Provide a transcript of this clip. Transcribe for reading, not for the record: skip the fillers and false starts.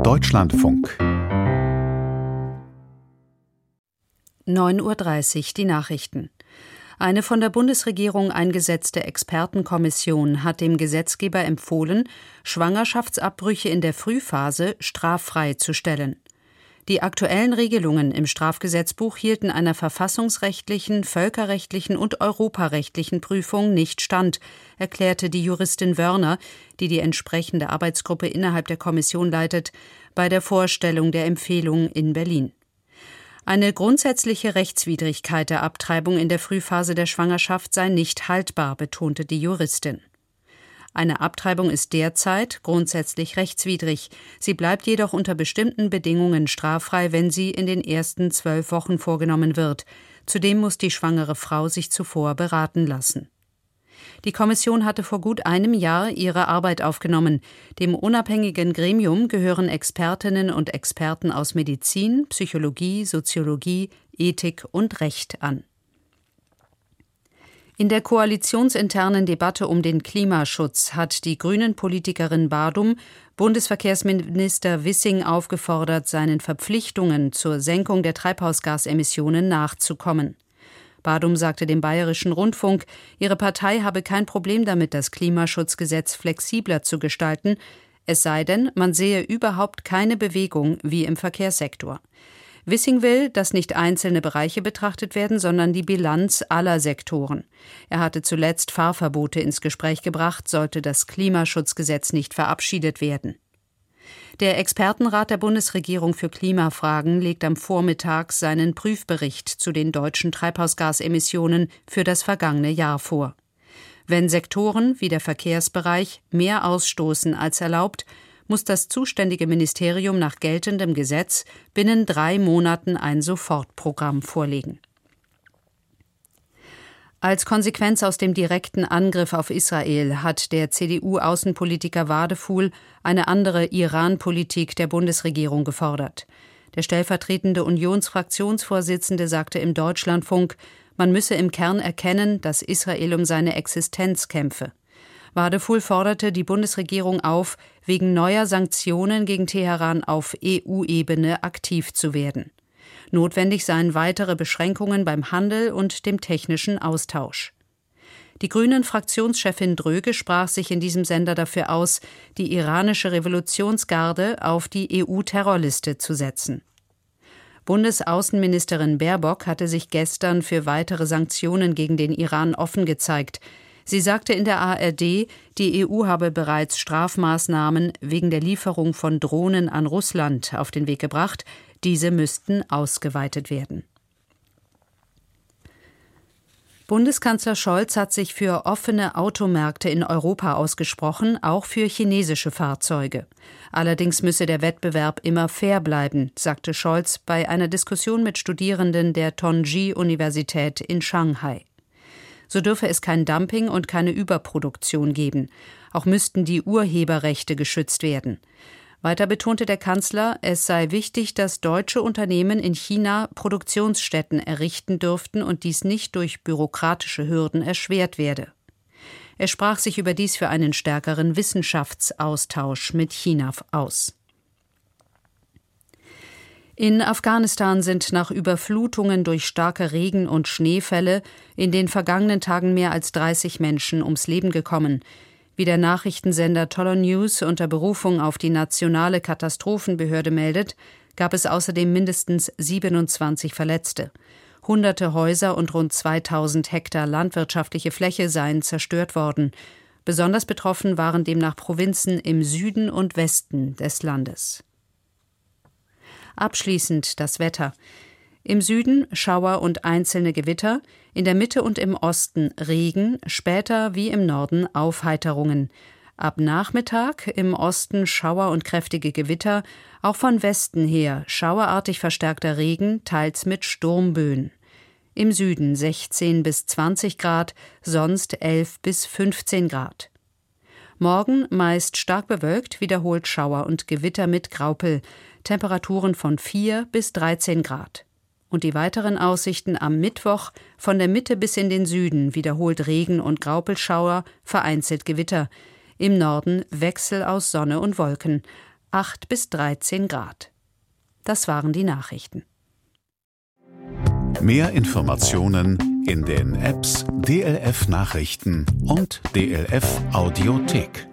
Deutschlandfunk 9:30 Uhr die Nachrichten. Eine von der Bundesregierung eingesetzte Expertenkommission hat dem Gesetzgeber empfohlen, Schwangerschaftsabbrüche in der Frühphase straffrei zu stellen. Die aktuellen Regelungen im Strafgesetzbuch hielten einer verfassungsrechtlichen, völkerrechtlichen und europarechtlichen Prüfung nicht stand, erklärte die Juristin Wörner, die die entsprechende Arbeitsgruppe innerhalb der Kommission leitet, bei der Vorstellung der Empfehlung in Berlin. Eine grundsätzliche Rechtswidrigkeit der Abtreibung in der Frühphase der Schwangerschaft sei nicht haltbar, betonte die Juristin. Eine Abtreibung ist derzeit grundsätzlich rechtswidrig. Sie bleibt jedoch unter bestimmten Bedingungen straffrei, wenn sie in den ersten 12 Wochen vorgenommen wird. Zudem muss die schwangere Frau sich zuvor beraten lassen. Die Kommission hatte vor gut einem Jahr ihre Arbeit aufgenommen. Dem unabhängigen Gremium gehören Expertinnen und Experten aus Medizin, Psychologie, Soziologie, Ethik und Recht an. In der koalitionsinternen Debatte um den Klimaschutz hat die Grünen-Politikerin Badum Bundesverkehrsminister Wissing aufgefordert, seinen Verpflichtungen zur Senkung der Treibhausgasemissionen nachzukommen. Badum sagte dem Bayerischen Rundfunk, ihre Partei habe kein Problem damit, das Klimaschutzgesetz flexibler zu gestalten, es sei denn, man sehe überhaupt keine Bewegung wie im Verkehrssektor. Wissing will, dass nicht einzelne Bereiche betrachtet werden, sondern die Bilanz aller Sektoren. Er hatte zuletzt Fahrverbote ins Gespräch gebracht, sollte das Klimaschutzgesetz nicht verabschiedet werden. Der Expertenrat der Bundesregierung für Klimafragen legt am Vormittag seinen Prüfbericht zu den deutschen Treibhausgasemissionen für das vergangene Jahr vor. Wenn Sektoren wie der Verkehrsbereich mehr ausstoßen als erlaubt, muss das zuständige Ministerium nach geltendem Gesetz binnen 3 Monaten ein Sofortprogramm vorlegen. Als Konsequenz aus dem direkten Angriff auf Israel hat der CDU-Außenpolitiker Wadefuhl eine andere Iran-Politik der Bundesregierung gefordert. Der stellvertretende Unionsfraktionsvorsitzende sagte im Deutschlandfunk, man müsse im Kern erkennen, dass Israel um seine Existenz kämpfe. Wadefuhl forderte die Bundesregierung auf, wegen neuer Sanktionen gegen Teheran auf EU-Ebene aktiv zu werden. Notwendig seien weitere Beschränkungen beim Handel und dem technischen Austausch. Die Grünen-Fraktionschefin Dröge sprach sich in diesem Sender dafür aus, die iranische Revolutionsgarde auf die EU-Terrorliste zu setzen. Bundesaußenministerin Baerbock hatte sich gestern für weitere Sanktionen gegen den Iran offen gezeigt. Sie sagte in der ARD, die EU habe bereits Strafmaßnahmen wegen der Lieferung von Drohnen an Russland auf den Weg gebracht. Diese müssten ausgeweitet werden. Bundeskanzler Scholz hat sich für offene Automärkte in Europa ausgesprochen, auch für chinesische Fahrzeuge. Allerdings müsse der Wettbewerb immer fair bleiben, sagte Scholz bei einer Diskussion mit Studierenden der Tongji-Universität in Shanghai. So dürfe es kein Dumping und keine Überproduktion geben. Auch müssten die Urheberrechte geschützt werden. Weiter betonte der Kanzler, es sei wichtig, dass deutsche Unternehmen in China Produktionsstätten errichten dürften und dies nicht durch bürokratische Hürden erschwert werde. Er sprach sich überdies für einen stärkeren Wissenschaftsaustausch mit China aus. In Afghanistan sind nach Überflutungen durch starke Regen- und Schneefälle in den vergangenen Tagen mehr als 30 Menschen ums Leben gekommen. Wie der Nachrichtensender Toller News unter Berufung auf die nationale Katastrophenbehörde meldet, gab es außerdem mindestens 27 Verletzte. Hunderte Häuser und rund 2000 Hektar landwirtschaftliche Fläche seien zerstört worden. Besonders betroffen waren demnach Provinzen im Süden und Westen des Landes. Abschließend das Wetter. Im Süden Schauer und einzelne Gewitter, in der Mitte und im Osten Regen, später wie im Norden Aufheiterungen. Ab Nachmittag im Osten Schauer und kräftige Gewitter, auch von Westen her schauerartig verstärkter Regen, teils mit Sturmböen. Im Süden 16 bis 20 Grad, sonst 11 bis 15 Grad. Morgen meist stark bewölkt, wiederholt Schauer und Gewitter mit Graupel. Temperaturen von 4 bis 13 Grad. Und die weiteren Aussichten am Mittwoch von der Mitte bis in den Süden wiederholt Regen- und Graupelschauer, vereinzelt Gewitter. Im Norden Wechsel aus Sonne und Wolken. 8 bis 13 Grad. Das waren die Nachrichten. Mehr Informationen in den Apps DLF Nachrichten und DLF Audiothek.